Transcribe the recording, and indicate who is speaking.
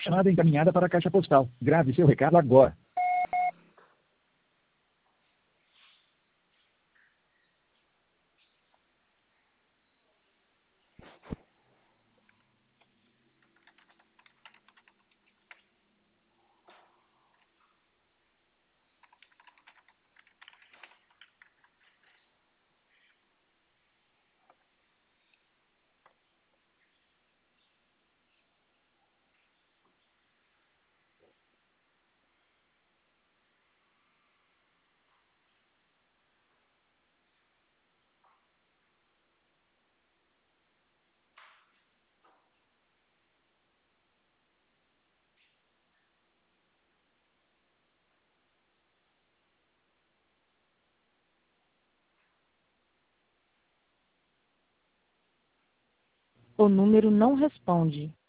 Speaker 1: Chamada encaminhada para a caixa postal. Grave seu recado agora.
Speaker 2: O número não responde.